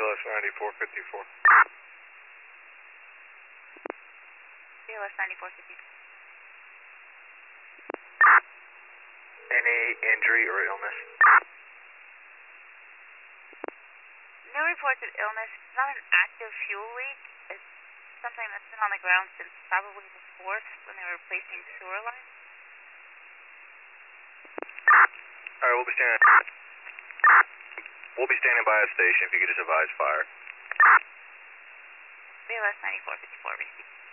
BLS 9454. BLS 9454. Any injury or illness? No reports of illness. It's not an active fuel leak. It's something that's been on the ground since probably the 4th when they were replacing sewer lines. Alright, we'll be standing by at station if you could just advise fire. BLS 9454, receive.